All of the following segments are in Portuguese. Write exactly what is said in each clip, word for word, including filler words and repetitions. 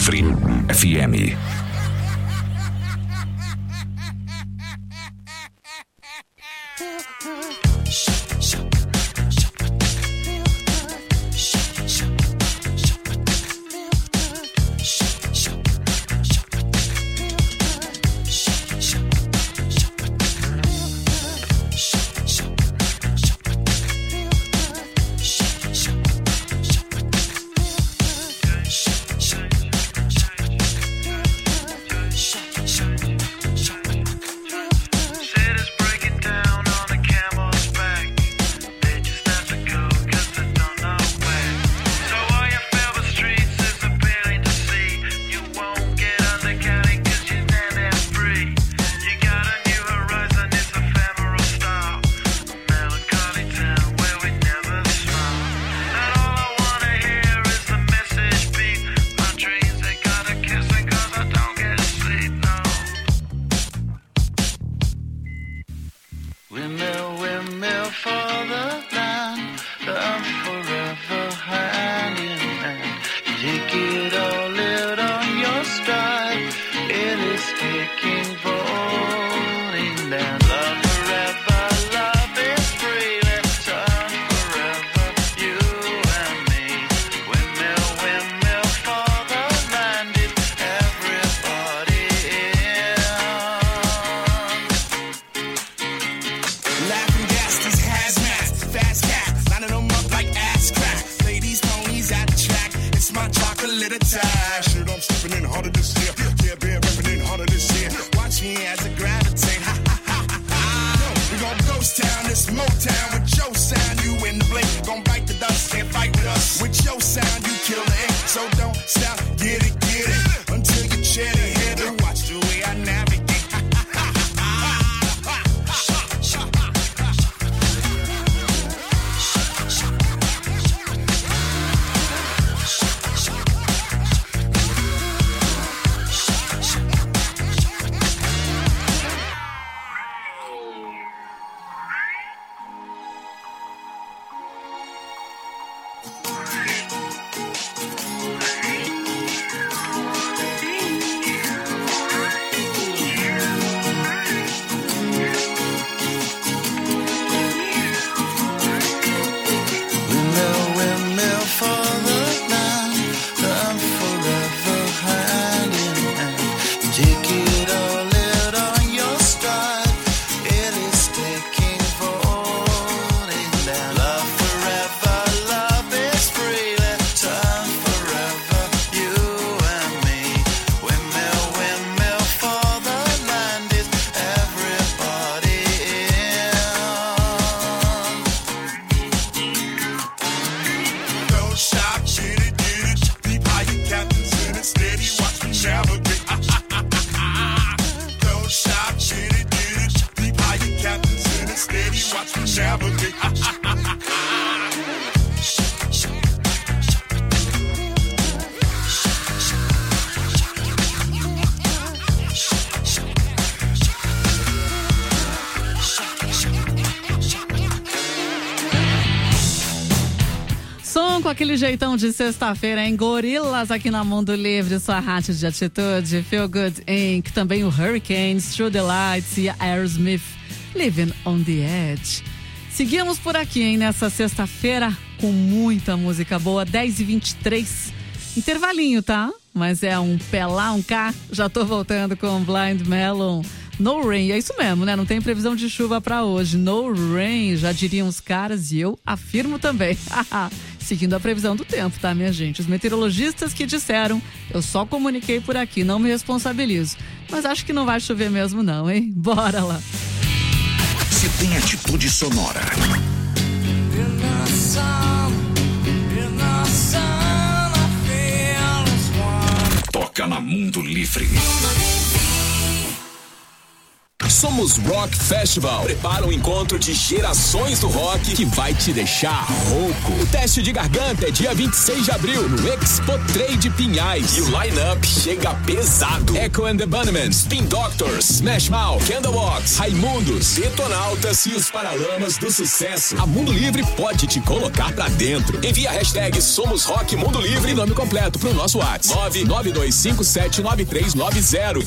Livre F M. Com aquele jeitão de sexta-feira em Gorillaz aqui na Mundo Livre, sua rádio de atitude, Feel Good Incorporated, também o Hurricanes, Through the Lights e a Aerosmith, Living on the Edge. Seguimos por aqui, hein, nessa sexta-feira com muita música boa, dez e vinte e três, intervalinho, tá? Mas é um pé lá, um cá, já tô voltando com Blind Melon. No rain, é isso mesmo, né? Não tem previsão de chuva pra hoje. No rain, já diriam os caras, e eu afirmo também. Seguindo a previsão do tempo, tá, minha gente? Os meteorologistas que disseram, eu só comuniquei por aqui, não me responsabilizo. Mas acho que não vai chover mesmo não, hein? Bora lá. Se tem atitude sonora. Toca na Mundo Livre. Somos Rock Festival. Prepara um encontro de gerações do rock que vai te deixar rouco. O teste de garganta é dia vinte e seis de abril no Expo Trade Pinhais. E o line-up chega pesado. Echo and the Bunnymen, Spin Doctors, Smash Mouth, Candlebox, Raimundos, Detonautas e os Paralamas do Sucesso. A Mundo Livre pode te colocar pra dentro. Envia a hashtag Somos Rock Mundo Livre e nome completo pro nosso WhatsApp nove nove dois cinco sete nove três nove zero.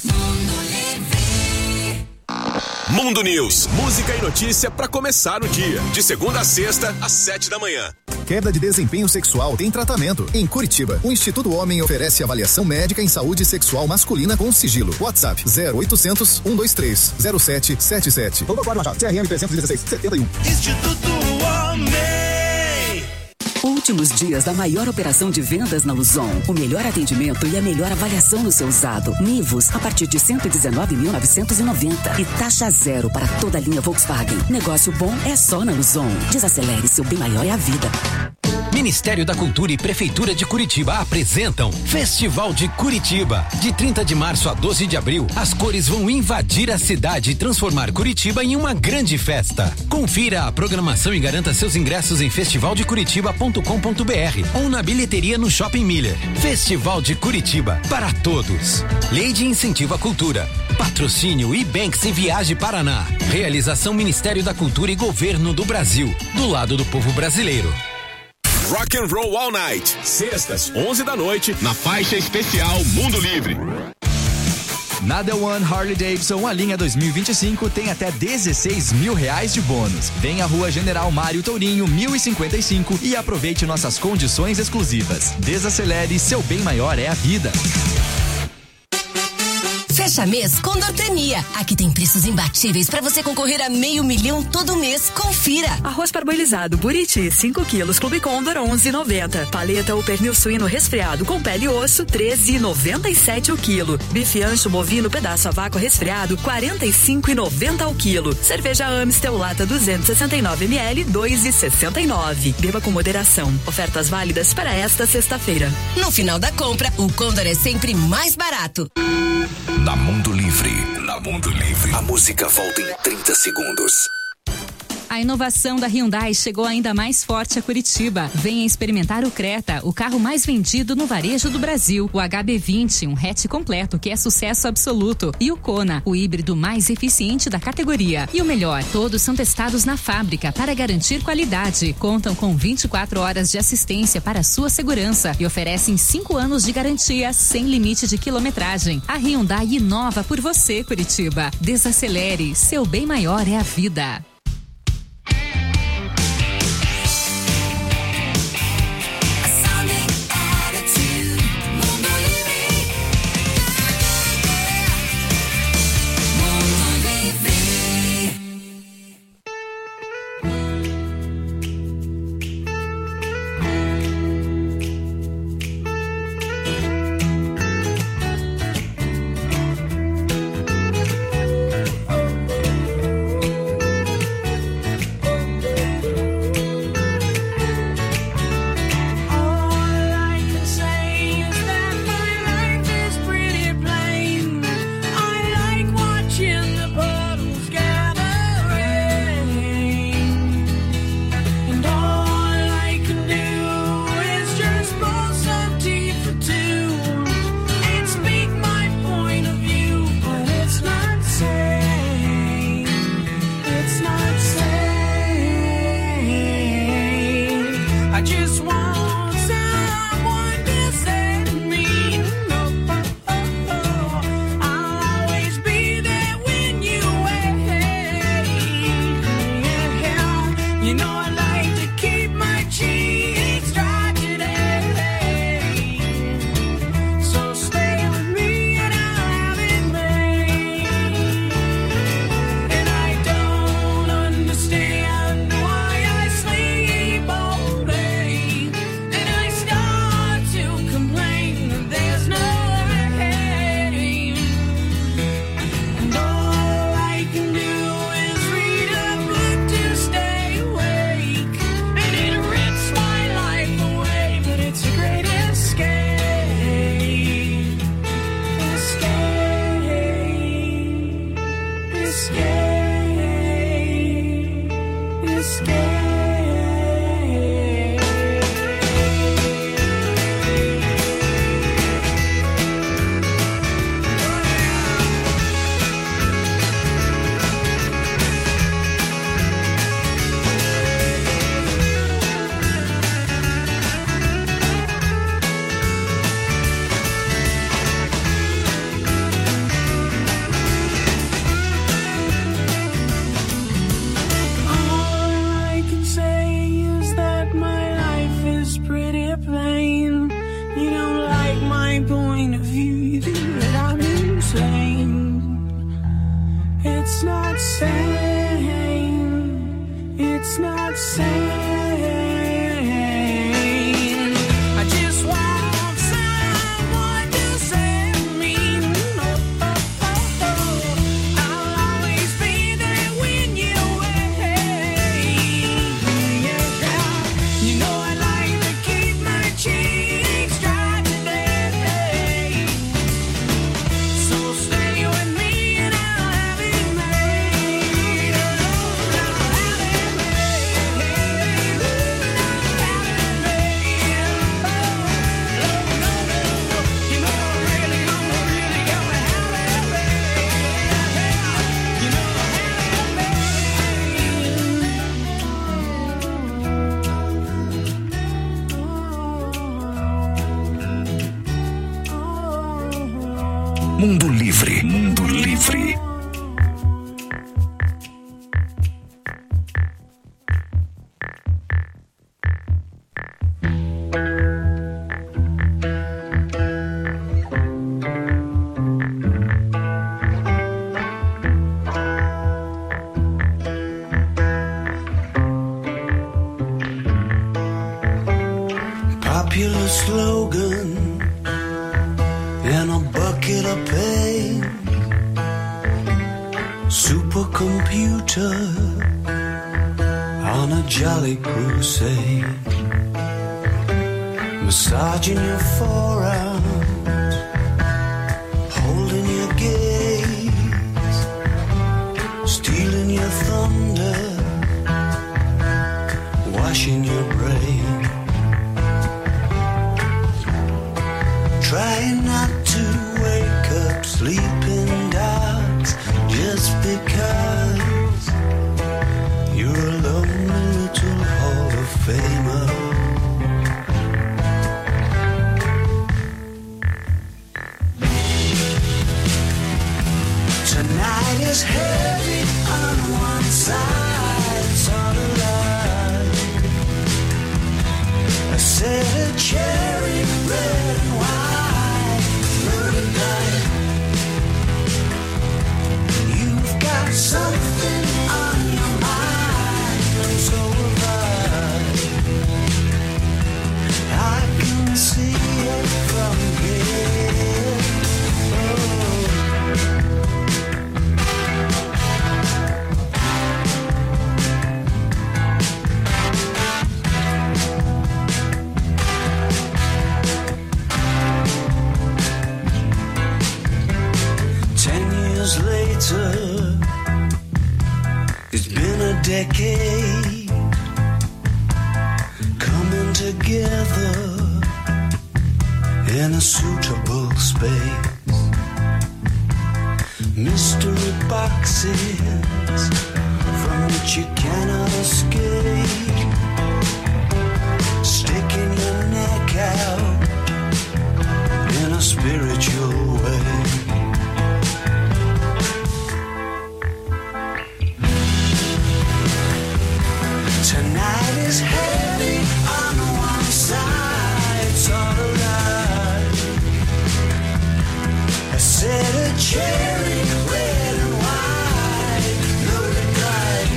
Mundo News, música e notícia para começar o dia. De segunda a sexta, às sete da manhã. Queda de desempenho sexual tem tratamento. Em Curitiba, o Instituto Homem oferece avaliação médica em saúde sexual masculina com sigilo. WhatsApp zero oitocentos, um dois três, zero sete sete sete. Vamos agora, Machado. C R M trezentos e dezesseis, setenta e um. Instituto Homem. Últimos dias da maior operação de vendas na Luzon. O melhor atendimento e a melhor avaliação no seu usado. Nivus, a partir de cento e dezenove mil novecentos e noventa. E taxa zero para toda a linha Volkswagen. Negócio bom é só na Luzon. Desacelere, seu bem maior é a vida. Ministério da Cultura e Prefeitura de Curitiba apresentam Festival de Curitiba. De trinta de março a doze de abril, as cores vão invadir a cidade e transformar Curitiba em uma grande festa. Confira a programação e garanta seus ingressos em festival de curitiba ponto com ponto b r ou na bilheteria no Shopping Miller. Festival de Curitiba, para todos. Lei de Incentivo à Cultura. Patrocínio Ibanks e Viagem Paraná. Realização Ministério da Cultura e Governo do Brasil. Do lado do povo brasileiro. Rock and Roll All Night, sextas, onze da noite, na faixa especial Mundo Livre. Na The One Harley Davidson, a linha dois mil e vinte e cinco tem até dezesseis mil reais de bônus. Vem à Rua General Mário Tourinho, mil e cinquenta e cinco e aproveite nossas condições exclusivas. Desacelere, seu bem maior é a vida. Fecha mês Condortania. Aqui tem preços imbatíveis para você concorrer a meio milhão todo mês. Confira. Arroz parboilizado Buriti, cinco quilos, Clube Condor, onze e noventa. Paleta ou pernil suíno resfriado com pele e osso, treze e noventa e sete o quilo. Bife ancho bovino pedaço a vácuo resfriado, quarenta e cinco e noventa o quilo. Cerveja Amstel lata duzentos e sessenta e nove mililitros, dois e sessenta e nove. Beba com moderação. Ofertas válidas para esta sexta-feira. No final da compra, o Condor é sempre mais barato. Na Mundo Livre, na Mundo Livre, a música volta em trinta segundos. A inovação da Hyundai chegou ainda mais forte a Curitiba. Venha experimentar o Creta, o carro mais vendido no varejo do Brasil. O H B vinte, um hatch completo que é sucesso absoluto. E o Kona, o híbrido mais eficiente da categoria. E o melhor, todos são testados na fábrica para garantir qualidade. Contam com vinte e quatro horas de assistência para sua segurança e oferecem cinco anos de garantia sem limite de quilometragem. A Hyundai inova por você, Curitiba. Desacelere, seu bem maior é a vida. Mundo Livre, Mundo Livre. Popular slogan in a bucket of pain. Supercomputer on a jolly crusade. Massaging your forearms, holding your gaze, stealing your thunder, washing your brain. Trying not to wake up sleeping dogs just because you're a lonely little Hall of Famer. Tonight is heavy on one side, it's all alive. I said a cherry red and white. You've got something on your mind, and so have I. I can see it from here. Oh. Later, it's been a decade coming together in a suitable space. Mystery boxes from which you cannot escape, sticking your neck out in a spiritual way. Tonight is heavy on one side, it's all alive. I said a cherry red and white, loaded bright.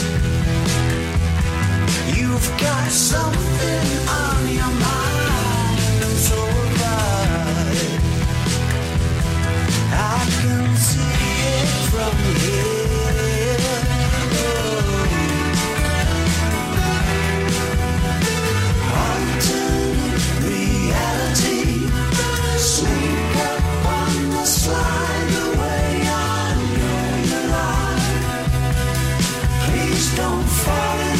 You've got something on your mind, and so have I. I can see it from here. Sneak up on the slide the way I know you lie. Please don't fall in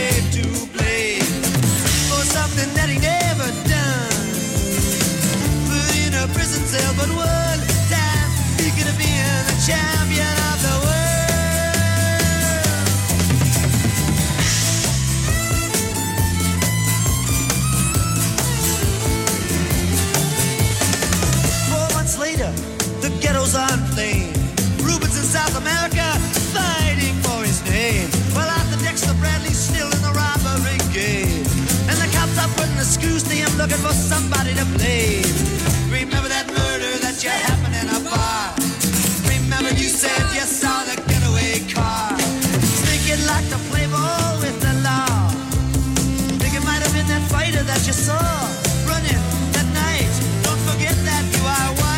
slave to blame for something that he never done. Put in a prison cell, but one time he could have been the champion of the world. Four months later, the ghettos are inflamed. Rubens in South America fighting for his name. Well, Arthur Dexter Bradley's still in the robbery game, and the cops are putting the screws to him, looking for somebody to blame. Remember that murder that you happened in a bar? Remember you said you saw the getaway car? Thinking like to play ball with the law. Think it might have been that fighter that you saw running that night. Don't forget that you are white.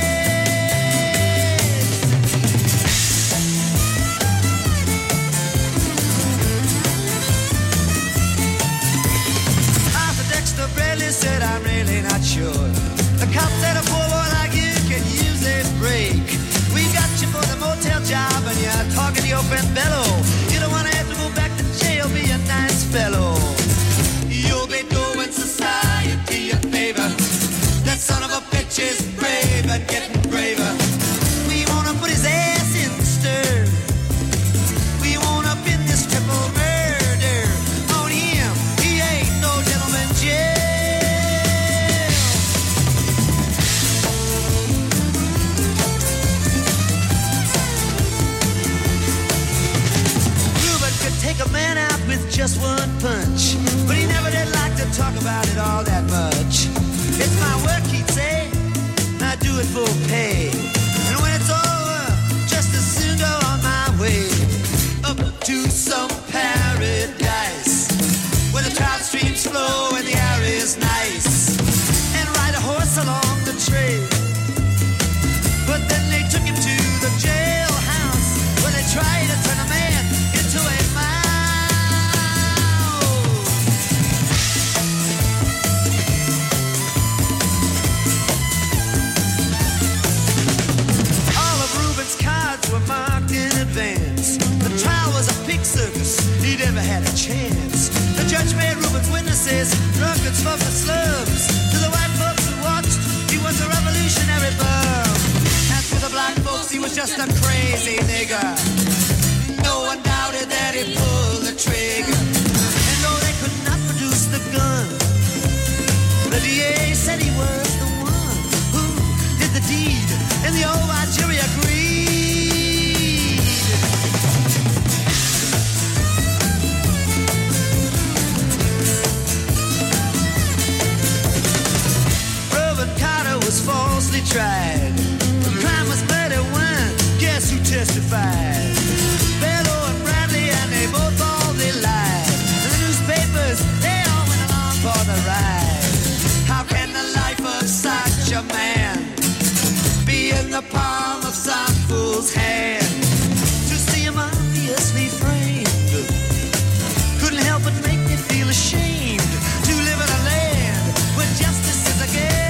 Dexter Bradley said, I'm really not sure. The cop said a poor boy like you can use a break. We got you for the motel job and you're talking to your friend Bello. You don't want to have to go back to jail, be a nice fellow. You'll be doing society a favor. That son of a bitch is brave and getting braver. We want to put his ass in the stir. We want to pin this triple murder on him. He ain't no gentleman jail. Ruben could take a man out with just one punch, but he never did like to talk about it all that much. It's my work, he'd say, I do it for pay. And when it's over, just as soon go on my way up to some paradise where the trout streams flow and the air is nice, and ride a horse along the trail. But then they took him to the jailhouse where they tried to turn a man into a mouse. All of Ruben's cards were marked in advance. The trial was a pig circus, he never had a chance. The judge made Ruben's witnesses drunkards from the slums. To the white folks who watched, he was a revolutionary bum. As for the black folks, he was just a crazy nigger. No one doubted that he pulled the trigger. And though they could not produce the gun, the D A said he was the one who did the deed, and the old white jury agreed. Was falsely tried. The crime was thirty-one. Guess who testified? Bello and Bradley, and they both all they lied. And the newspapers, they all went along for the ride. How can the life of such a man be in the palm of some fool's hand? To see him obviously framed couldn't help but make me feel ashamed to live in a land where justice is a game.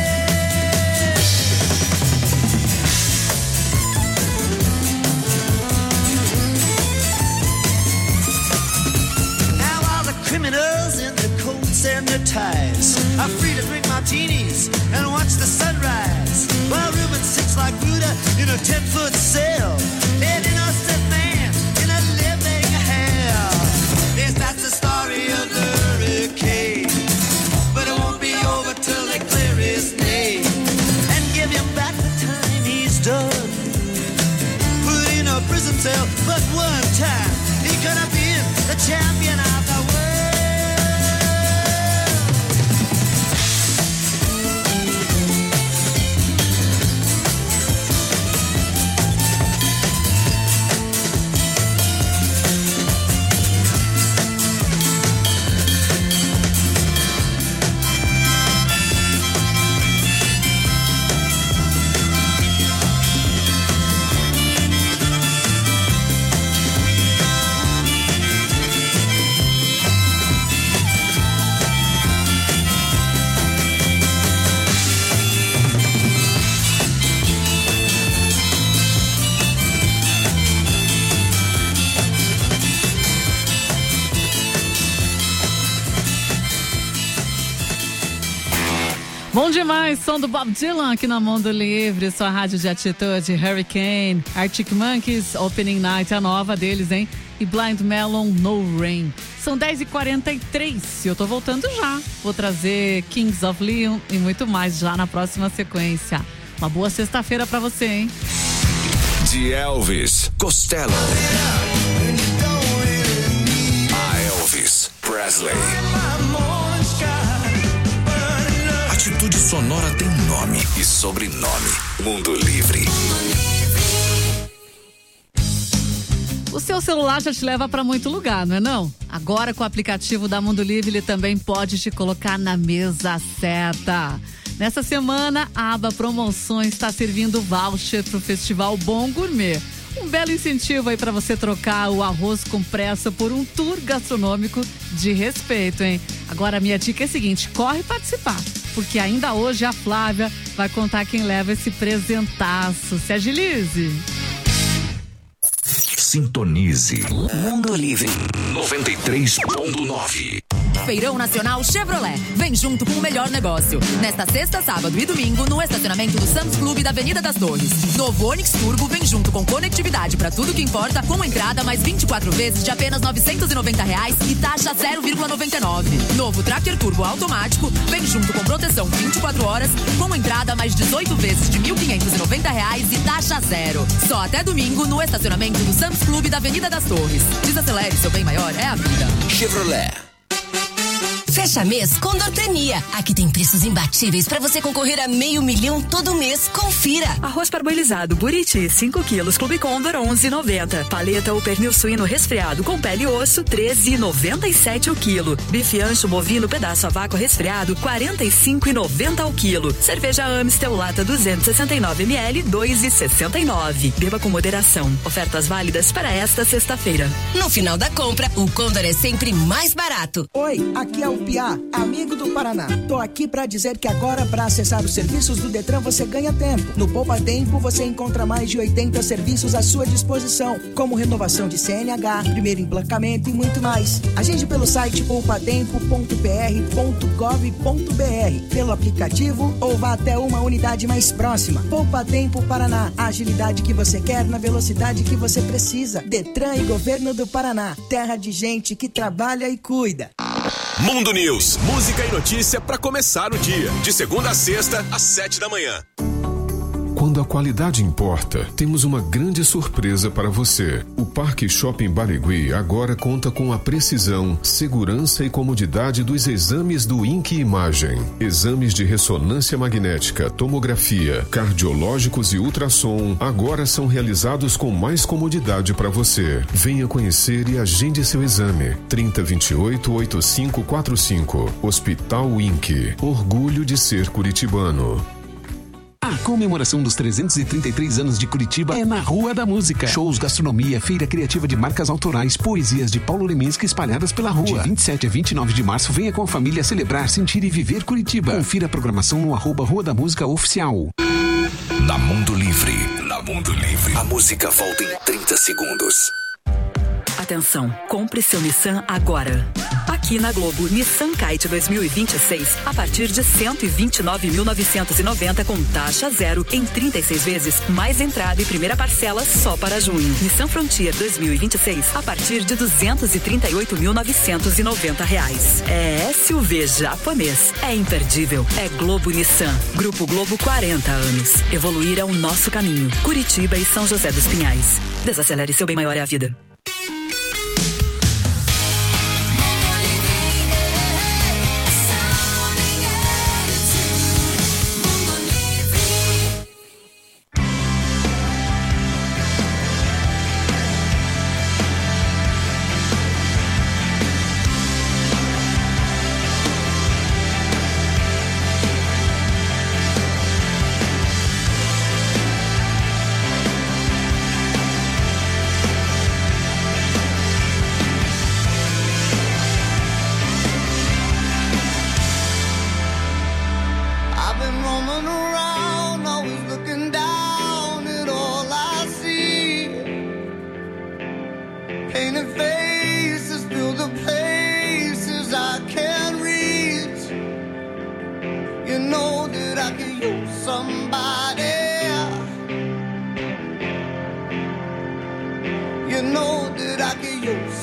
Criminals in their coats and their ties are free to drink martinis and watch the sunrise, while Ruben sits like Buddha in a ten-foot cell, an innocent man in a living hell. Yes, that's the story of the hurricane, but it won't be over till they clear his name and give him back the time he's done. Put in a prison cell, but one time he could have been the champion of the world. Bom demais, som do Bob Dylan aqui na Mundo Livre, sua rádio de atitude. Hurricane, Arctic Monkeys, Opening Night, a nova deles, hein? E Blind Melon, No Rain. São dez e quarenta e três e eu tô voltando já. Vou trazer Kings of Leon e muito mais já na próxima sequência. Uma boa sexta-feira pra você, hein? De Elvis Costello a Elvis Presley. Atitude sonora tem nome e sobrenome. Mundo Livre. O seu celular já te leva para muito lugar, não é não? Agora com o aplicativo da Mundo Livre ele também pode te colocar na mesa certa. Nessa semana a aba Promoções está servindo voucher para o Festival Bom Gourmet. Um belo incentivo aí para você trocar o arroz com pressa por um tour gastronômico de respeito, hein? Agora a minha dica é a seguinte, corre participar, porque ainda hoje a Flávia vai contar quem leva esse presentaço. Se agilize! Sintonize Mundo Livre noventa e três ponto nove. Feirão Nacional Chevrolet. Vem junto com o melhor negócio. Nesta sexta, sábado e domingo, no estacionamento do Sam's Club da Avenida das Torres. Novo Onix Turbo vem junto com conectividade para tudo que importa, com entrada mais vinte e quatro vezes de apenas novecentos e noventa reais e taxa zero vírgula noventa e nove. Novo Tracker Turbo automático vem junto com proteção vinte e quatro horas, com entrada mais dezoito vezes de mil quinhentos e noventa reais e taxa zero. Só até domingo no estacionamento do Sam's Club da Avenida das Torres. Desacelere, seu bem maior é a vida. Chevrolet. Fecha mês Condortania. Aqui tem preços imbatíveis para você concorrer a meio milhão todo mês. Confira. Arroz parboilizado Buriti, cinco quilos, Clube Condor, onze e noventa. Paleta ou pernil suíno resfriado com pele e osso, treze e noventa e sete o quilo. Bife ancho bovino pedaço a vácuo resfriado, quarenta e cinco e noventa o quilo. Cerveja Amstel lata duzentos e sessenta e nove mililitros, dois e sessenta e nove. Beba com moderação. Ofertas válidas para esta sexta-feira. No final da compra, o Condor é sempre mais barato. Oi, aqui é o Piá, amigo do Paraná. Tô aqui pra dizer que agora, pra acessar os serviços do Detran, você ganha tempo. No Poupa Tempo, você encontra mais de oitenta serviços à sua disposição, como renovação de C N H, primeiro emplacamento e muito mais. Agende pelo site poupa tempo ponto p r ponto gov ponto b r, pelo aplicativo ou vá até uma unidade mais próxima. Poupa Tempo Paraná, a agilidade que você quer na velocidade que você precisa. Detran e Governo do Paraná, terra de gente que trabalha e cuida. Mundo News, música e notícia para começar o dia. De segunda a sexta, às sete da manhã. Quando a qualidade importa, temos uma grande surpresa para você. O Parque Shopping Barigui agora conta com a precisão, segurança e comodidade dos exames do INC Imagem. Exames de ressonância magnética, tomografia, cardiológicos e ultrassom agora são realizados com mais comodidade para você. Venha conhecer e agende seu exame. trinta, vinte e oito, oitenta e cinco quarenta e cinco. Hospital INC. Orgulho de ser curitibano. A comemoração dos trezentos e trinta e três anos de Curitiba é na Rua da Música. Shows, gastronomia, feira criativa de marcas autorais, poesias de Paulo Leminski espalhadas pela rua. De vinte e sete a vinte e nove de março, venha com a família celebrar, sentir e viver Curitiba. Confira a programação no arroba Rua da Música Oficial. Na Mundo Livre, na Mundo Livre, a música volta em trinta segundos. Atenção, compre seu Nissan agora. Aqui na Globo, Nissan Kite dois mil e vinte e seis, a partir de cento e vinte e nove mil novecentos e noventa com taxa zero em trinta e seis vezes, mais entrada e primeira parcela só para junho. Nissan Frontier dois mil e vinte e seis, a partir de duzentos e trinta e oito mil novecentos e noventa reais. É S U V japonês, é imperdível, é Globo Nissan. Grupo Globo, quarenta anos. Evoluir é o nosso caminho. Curitiba e São José dos Pinhais. Desacelere, seu bem maior é a vida.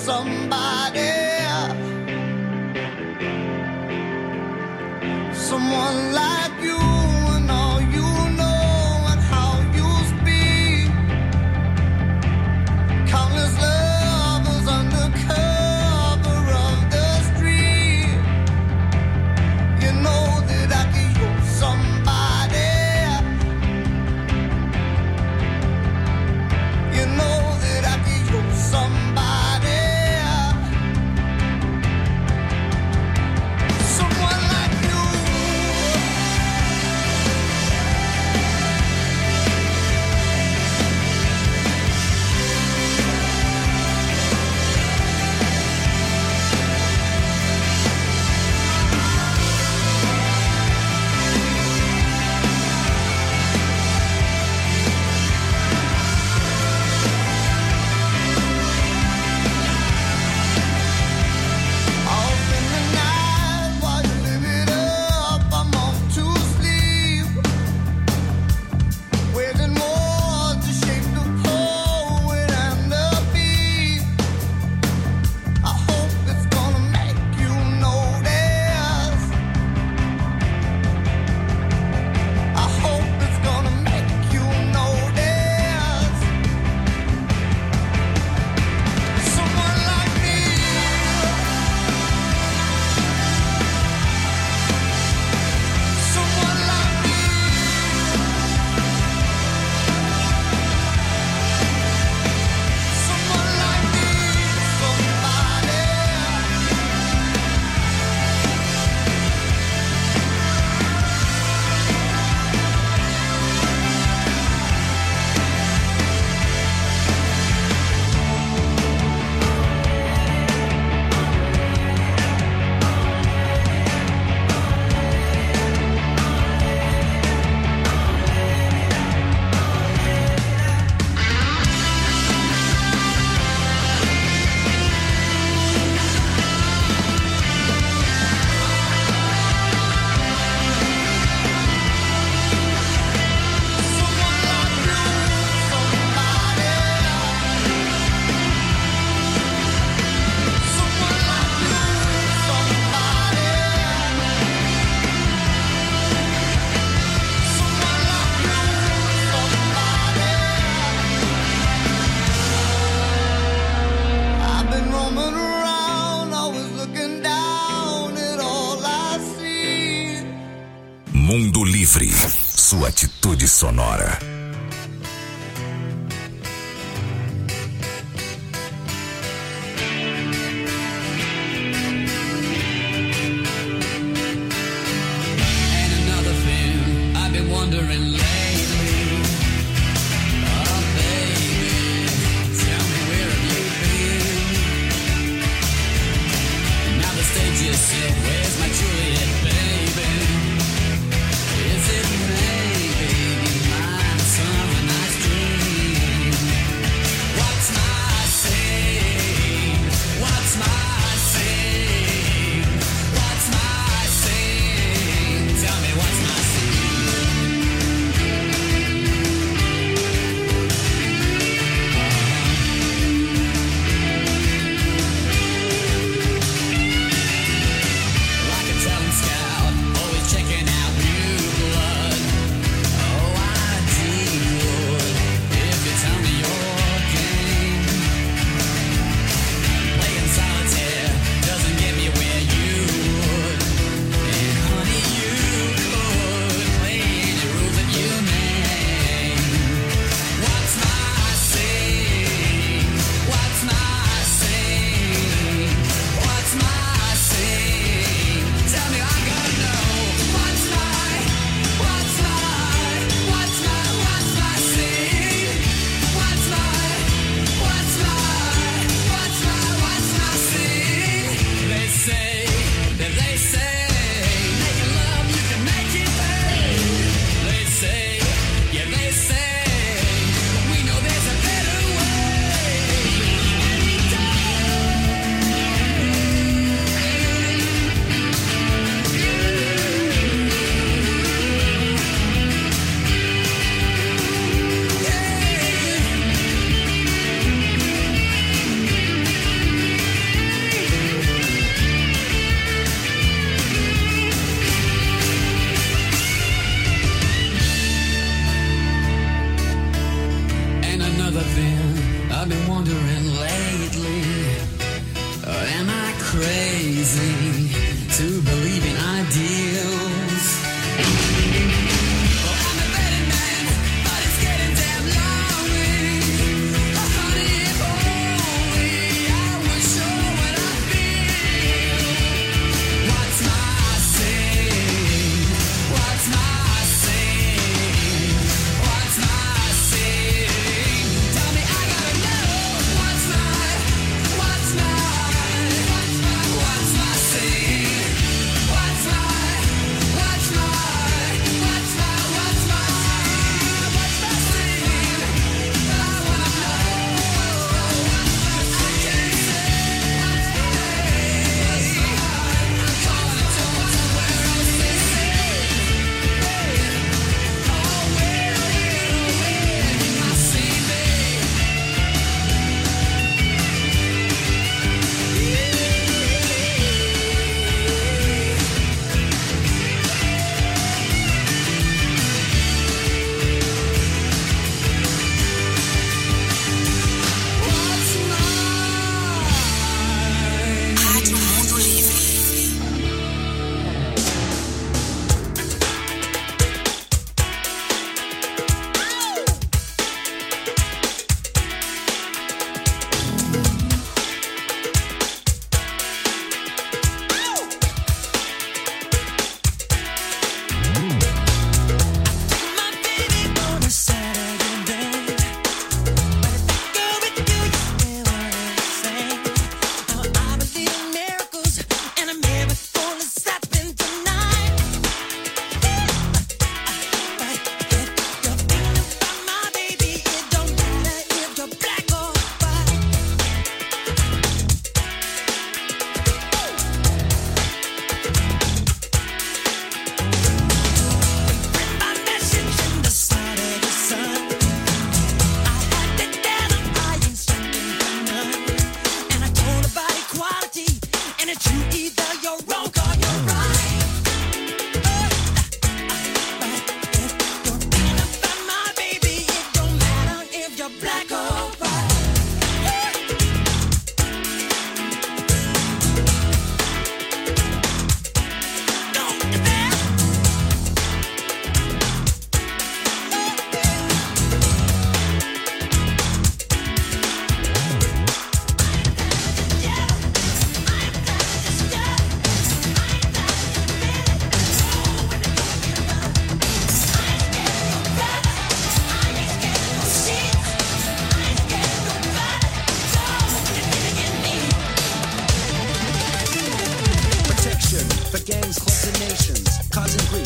somebody, someone like you and all you know and how you speak. Countless lovers under cover of the street. You know that I could use somebody. You know that I could use somebody. Mundo Livre, sua atitude sonora. Like a talented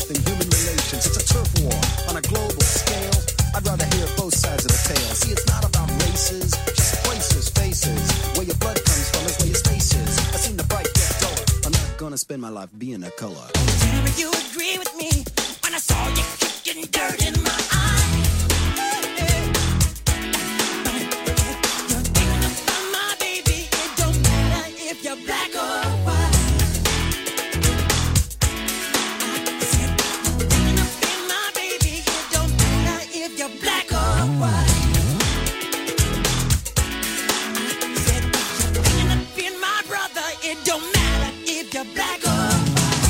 than human relations. It's a turf war on a global scale. I'd rather hear both sides of the tale. See, it's not about races, just places, faces. Where your blood comes from is where your space is. I've seen the bright get duller. I'm not gonna spend my life being a color. Tell me you agree with me when I saw you kicking dirt in my eye. You're black or white. I said, you're thinking of being my baby. It don't matter if you're black or white. I said, you're thinking of being my brother. It don't matter if you're black or white.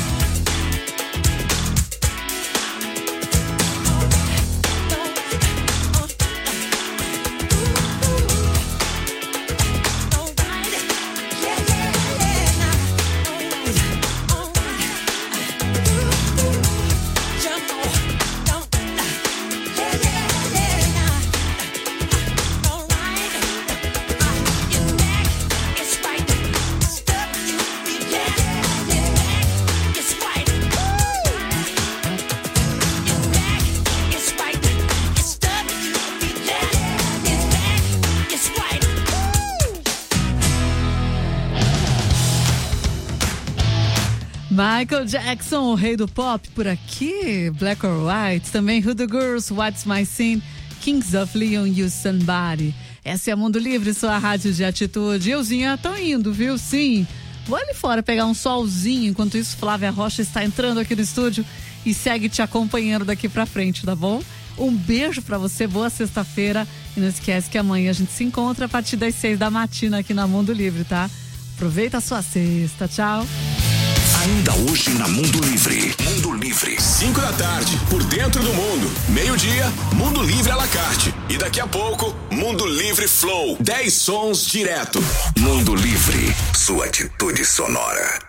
Michael Jackson, o rei do pop por aqui, Black or White, também Who the Girls, What's My Sin, Kings of Leon, You Somebody. Essa é a Mundo Livre, sua rádio de atitude. Euzinha, tô indo, viu? Sim. Vou ali fora pegar um solzinho, enquanto isso Flávia Rocha está entrando aqui no estúdio e segue te acompanhando daqui pra frente, tá bom? Um beijo pra você, boa sexta-feira e não esquece que amanhã a gente se encontra a partir das seis da matina aqui na Mundo Livre, tá? Aproveita a sua sexta, tchau. Ainda hoje na Mundo Livre. Mundo Livre. Cinco da tarde, por dentro do mundo. Meio-dia, Mundo Livre à la carte. E daqui a pouco, Mundo Livre Flow. Dez sons direto. Mundo Livre, sua atitude sonora.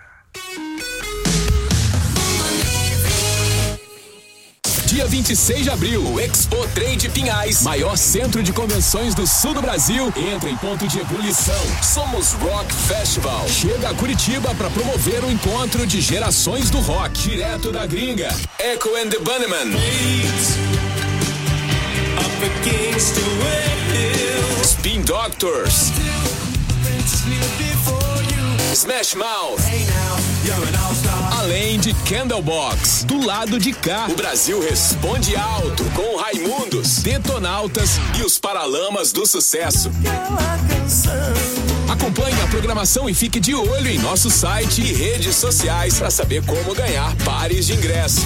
Dia vinte e seis de abril, o Expo Trade Pinhais, maior centro de convenções do sul do Brasil, entra em ponto de ebulição. Somos Rock Festival. Chega a Curitiba para promover o encontro de gerações do rock, direto da gringa. Echo and the Bunnymen. Spin Doctors. Smash Mouth. Além de Candlebox, do lado de cá, o Brasil responde alto com Raimundos, Detonautas e os Paralamas do Sucesso. Acompanhe a programação e fique de olho em nosso site e redes sociais para saber como ganhar pares de ingresso.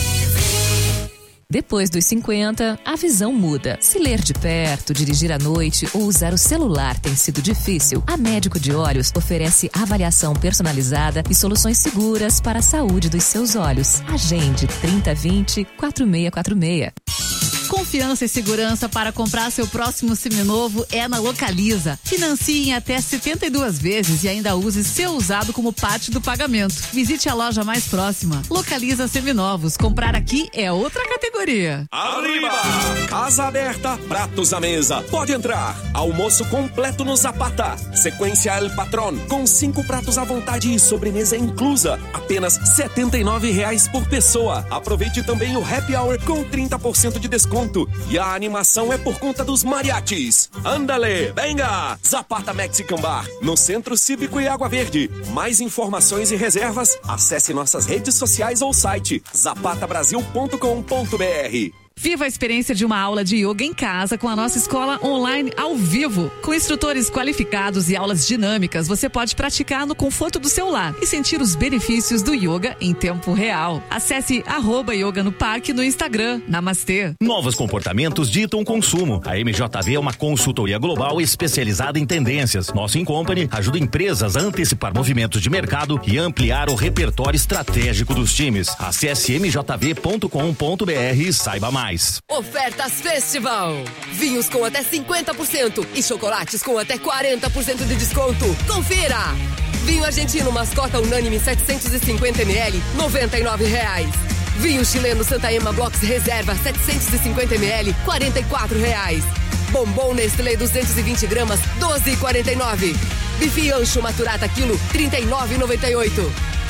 Depois dos cinquenta, a visão muda. Se ler de perto, dirigir à noite ou usar o celular tem sido difícil, a Médico de Olhos oferece avaliação personalizada e soluções seguras para a saúde dos seus olhos. Agende trinta vinte, quatro seis quatro seis. Confiança e segurança para comprar seu próximo seminovo é na Localiza. Financie em até setenta e duas vezes e ainda use seu usado como parte do pagamento. Visite a loja mais próxima. Localiza Seminovos. Comprar aqui é outra categoria. Arriba! Casa aberta, pratos à mesa. Pode entrar. Almoço completo no Zapata. Sequência El Patron, com cinco pratos à vontade e sobremesa inclusa. Apenas setenta e nove reais por pessoa. Aproveite também o Happy Hour com trinta por cento de desconto. E a animação é por conta dos mariachis. Andale, venga! Zapata Mexican Bar, no Centro Cívico e Água Verde. Mais informações e reservas, acesse nossas redes sociais ou site zapata brasil ponto com ponto b r. Viva a experiência de uma aula de yoga em casa com a nossa escola online ao vivo. Com instrutores qualificados e aulas dinâmicas, você pode praticar no conforto do seu lar e sentir os benefícios do yoga em tempo real. Acesse arroba yoga no parque no Instagram. Namastê. Novos comportamentos ditam consumo. A M J V é uma consultoria global especializada em tendências. Nosso Incompany ajuda empresas a antecipar movimentos de mercado e ampliar o repertório estratégico dos times. Acesse m j v ponto com ponto b r e saiba mais. Ofertas Festival. Vinhos com até cinquenta por cento e chocolates com até quarenta por cento de desconto. Confira! Vinho argentino Mascota Unânime setecentos e cinquenta mililitros, noventa e nove reais. Vinho chileno Santa Ema Blocks Reserva setecentos e cinquenta mililitros, quarenta e quatro reais. Bombom Nestlé duzentos e vinte gramas, doze e quarenta e nove. Bife Ancho Maturata quilo, trinta e nove e noventa e oito.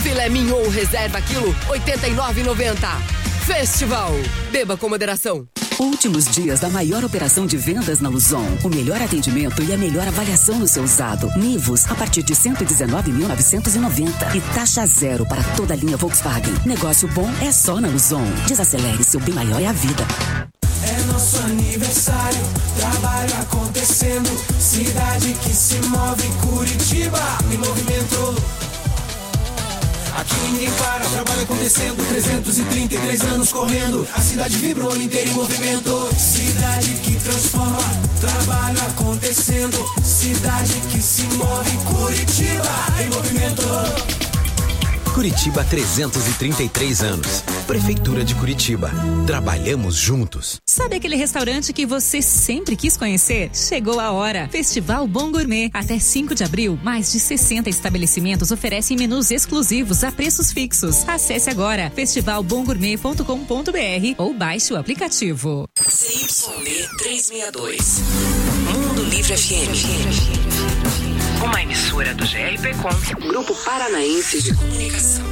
Filé mignon reserva quilo oitenta e nove e noventa. Festival. Beba com moderação. Últimos dias da maior operação de vendas na Luzon. O melhor atendimento e a melhor avaliação no seu usado. Nivus, a partir de cento e dezenove mil novecentos e noventa. E taxa zero para toda a linha Volkswagen. Negócio bom é só na Luzon. Desacelere, seu bem maior é a vida. É nosso aniversário, trabalho acontecendo. Cidade que se move, Curitiba em movimento. Aqui ninguém para, trabalho acontecendo. trezentos e trinta e três anos correndo. A cidade vibrou inteira em movimento. Cidade que transforma, trabalho acontecendo. Cidade que se move, Curitiba em movimento. Curitiba trezentos e trinta e três anos. Prefeitura de Curitiba. Trabalhamos juntos. Sabe aquele restaurante que você sempre quis conhecer? Chegou a hora. Festival Bom Gourmet. Até cinco de abril, mais de sessenta estabelecimentos oferecem menus exclusivos a preços fixos. Acesse agora festival bom gourmet ponto com ponto b r ou baixe o aplicativo. C Y D trezentos e sessenta e dois. Mundo Livre F M. Uma emissora do G R P Com, Grupo Paranaense de Comunicação.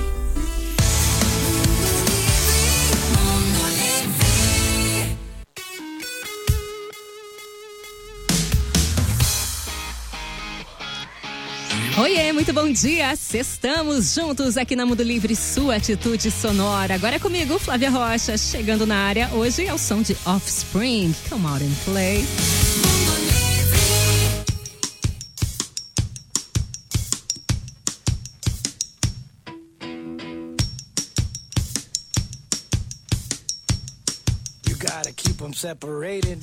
Oiê, muito bom dia. Estamos juntos aqui na Mundo Livre, sua atitude sonora. Agora é comigo, Flávia Rocha, chegando na área. Hoje é o som de Offspring. Come out and play. You gotta keep them separated.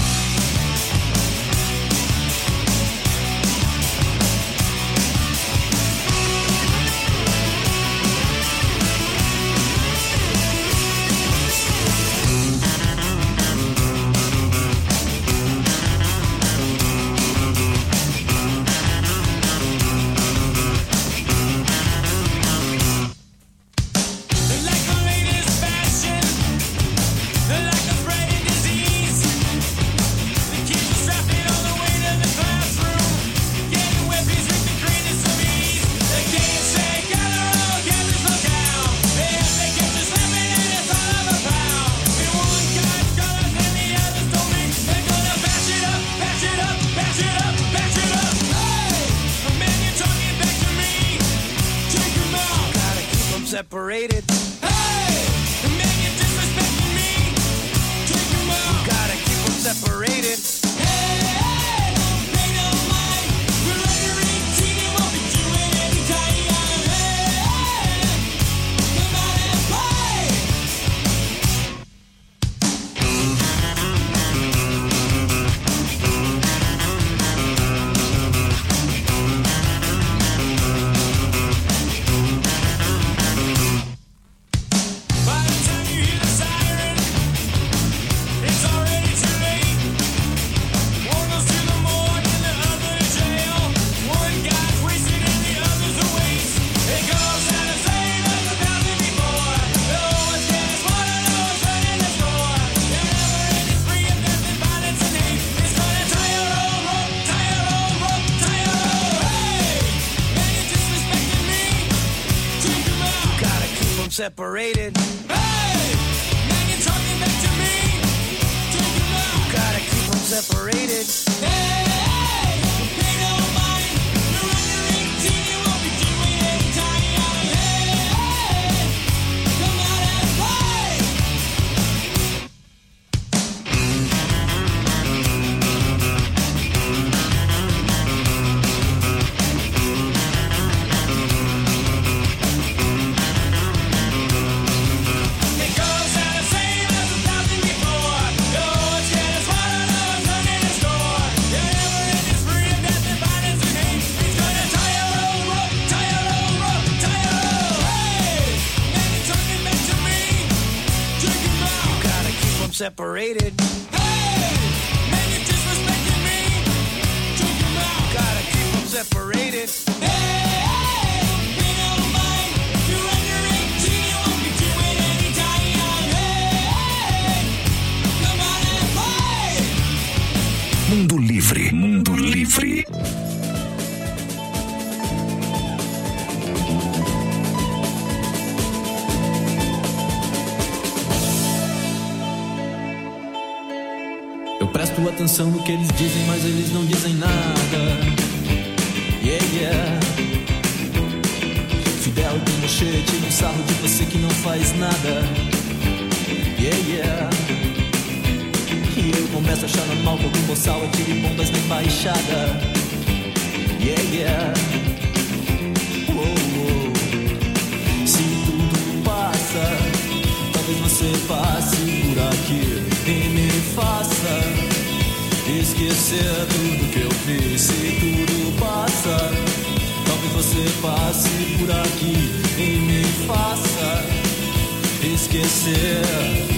Separated. Hey, the man you're disrespecting me. Take him out. You gotta keep them separated. Hey, hey, don't pay no mind. We're rendering team, you won't be doing any time. Hey, hey, come out and play. Separated. Hey, man, you're talking back to me. Take him out. You gotta keep them separated. Hey, hey, don't pay no mind. You're rendering team, you won't be doing any time. Hey, hey, come out and play. Separated. Hey, man, you're disrespecting me. Take him out. Gotta keep them separated. Hey, hey, don't pay no mind. You're rendering team, you won't be doing any time. Hey, hey, come on and play. Mundo Livre, Mundo Livre. Presto atenção no que eles dizem, mas eles não dizem nada. Yeah, yeah. Fidel Pinochet tira um sarro de você que não faz nada. Yeah, yeah. E eu começo a achar normal que algum boçal atire bombas na embaixada. Yeah, yeah. Oh, oh. Se tudo passa, talvez você passe por aqui e me faça esquecer tudo que eu fiz. Se tudo passa, talvez você passe por aqui e me faça esquecer.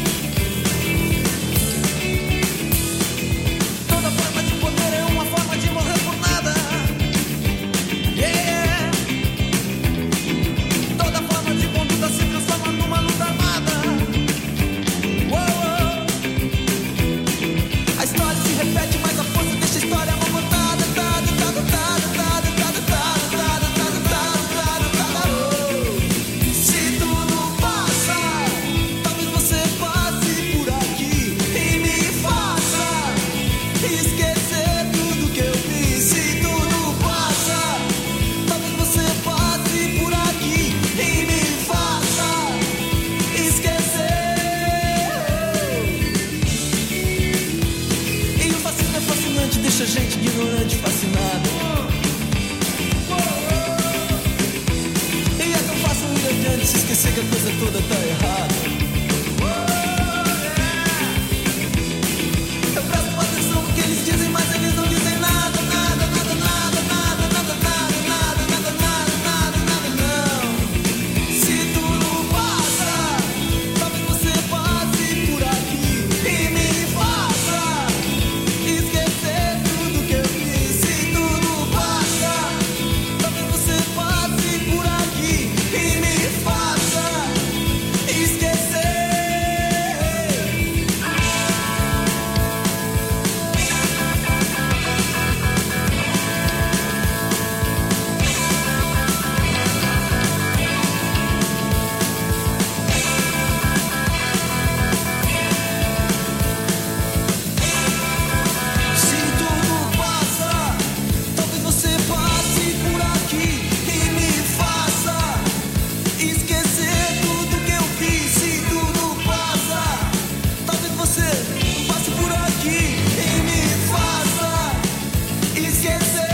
Toda forma de poder é uma forma de morrer por nada. Yeah. Toda forma de conduta se transforma numa luta armada. Uou. A história se repete, mas a força deixa a história mal contada. Se tudo passa, talvez você passe por aqui e me faça esquecer tudo que eu fiz. Se tudo passa, talvez você passe por aqui e me faça esquecer. E o fascismo é fascinante, deixa a gente ignorante, fascinado. E é tão fácil ir adiante, se esquecer que a coisa toda tá errada. Eu presto atenção no que eles dizem, mas eles não dizem nada, nada, nada, nada, nada, nada, nada, nada, nada, nada, nada, nada, não. Se tudo passa, talvez você passe por aqui e me faça esquecer tudo que eu fiz. Se tudo passa, talvez você passe por aqui e me faça esquecer. Se tudo passa, talvez você passe por aqui e me faça esquecer tudo que eu fiz. Se tudo passa, talvez você passe por aqui e me faça esquecer.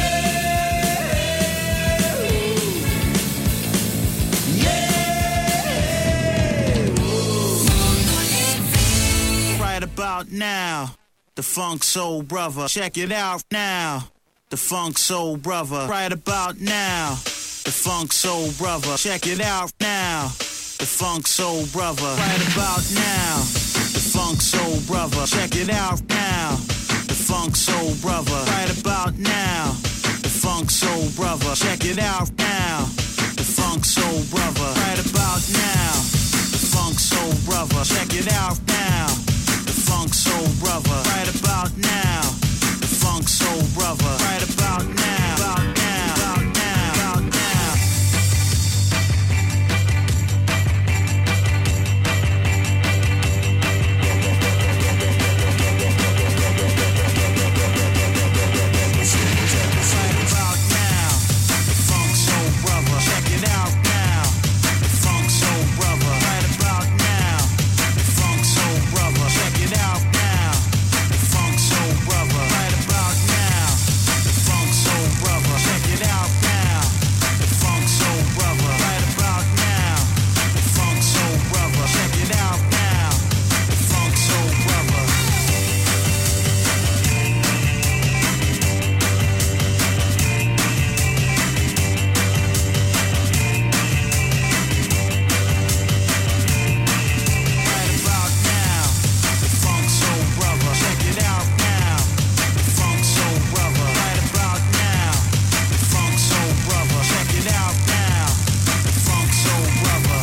Right about now, the Funk Soul Brother. Check it out now, the Funk Soul Brother. Right about now, the Funk Soul Brother. Check it out now, the Funk Soul Brother. Right about now, the Funk Soul Brother. Check it out now, the Funk Soul Brother. Right about now, the Funk Soul Brother. Check it out now, the Funk Soul Brother. Right about now, the Funk Soul Brother. Check it out now, the Funk Soul Brother. Right about now, the Funk Soul Brother. Right about now, about now, about now, about now. Right about now, the Funk Soul Brother. Check it out now, the Funk Soul Brother. Right about now, the Funk Soul Brother. Check it out now, the Funk Soul Brother. Right about now, the Funk Soul Brother. Check it out now, the Funk Soul Brother. Right about now, the Funk Soul Brother. Check it out now, the Funk Soul Brother. Right about now, the Funk Soul Brother. Check it out now, the Funk Soul Brother. Right about now, the Funk Soul Brother. Check it out now, the Funk Soul Brother.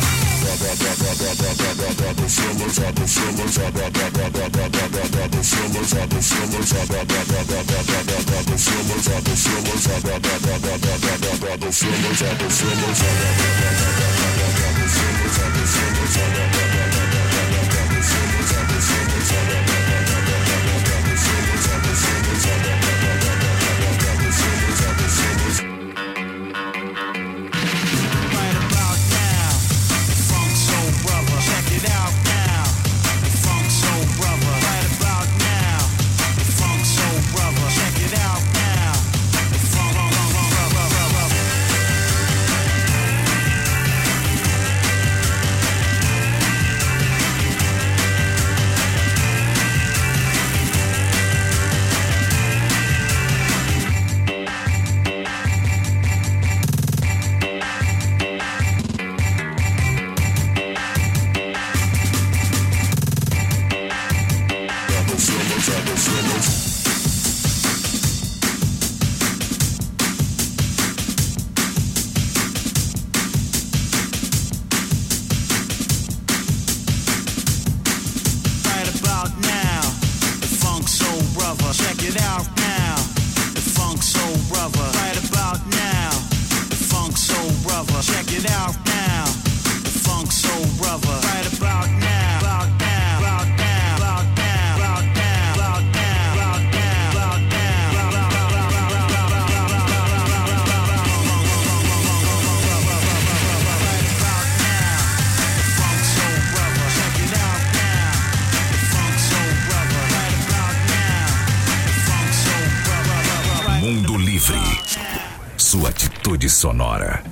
sua atitude sonora.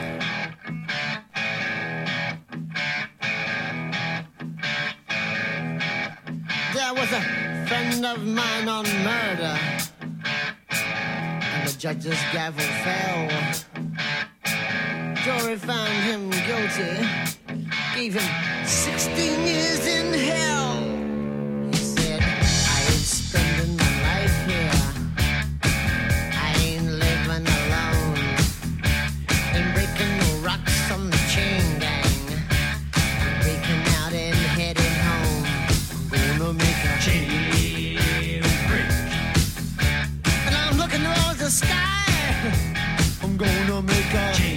There was a friend of mine on murder, and the judge's gavel fell. Jury found him guilty, gave him sixteen years in hell. He said, I ain't spending my life here, I ain't living alone, ain't breaking no rocks on the chain gang, I'm breaking out and heading home. I'm gonna make a jailbreak, and I'm looking towards the sky. I'm gonna make a jailbreak.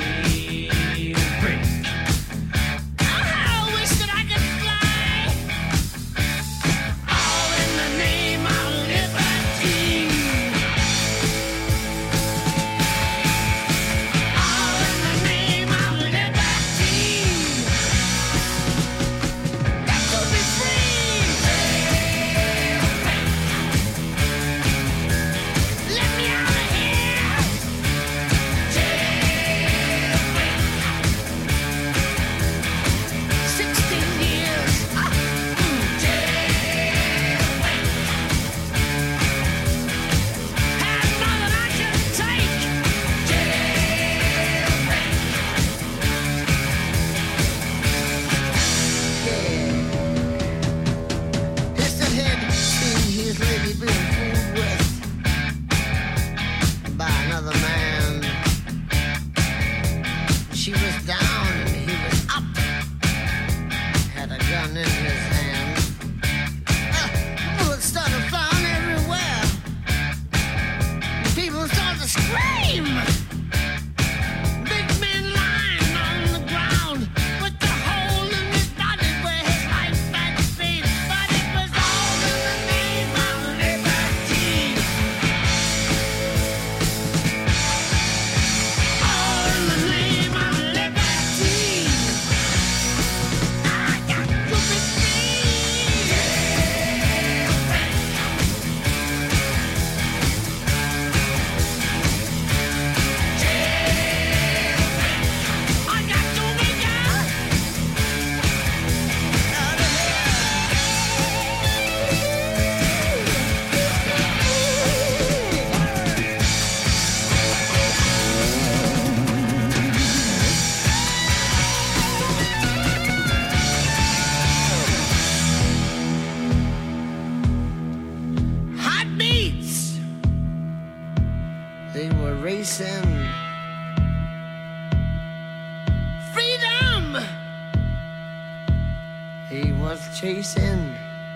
Chasing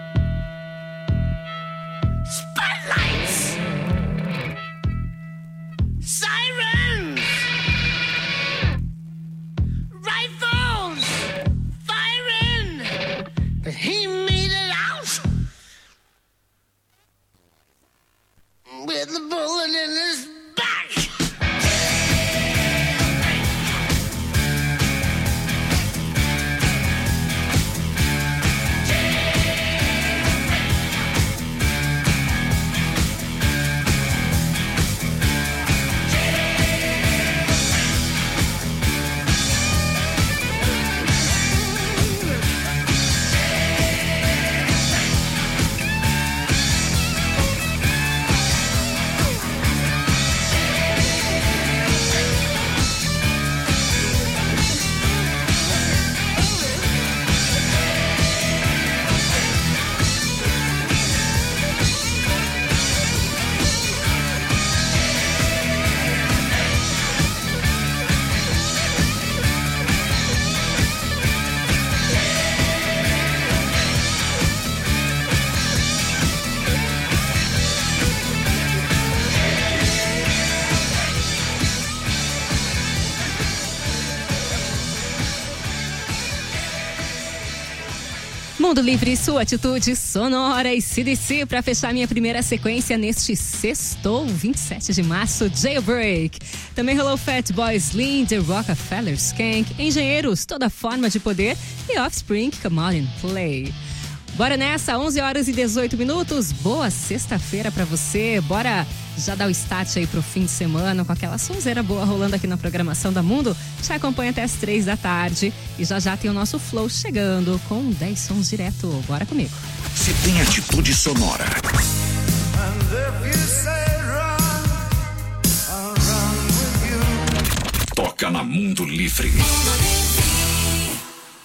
spotlights, sirens, rifles firing, but he made it out with a bullet in his back. Mundo Livre, sua atitude sonora e C D C para fechar minha primeira sequência neste sextou, vinte e sete de março, Jailbreak. Também rolou Fatboy Slim, The Rockefeller Skank, Engenheiros, Toda Forma de Poder e Offspring, Come On and Play. Bora nessa, onze horas e dezoito minutos. Boa sexta-feira pra você. Bora já dar o start aí pro fim de semana com aquela sonzeira boa rolando aqui na programação da Mundo. Te acompanha até as três da tarde. E já já tem o nosso Flow chegando com dez sons direto. Bora comigo. Se tem atitude sonora. Toca na Mundo Livre.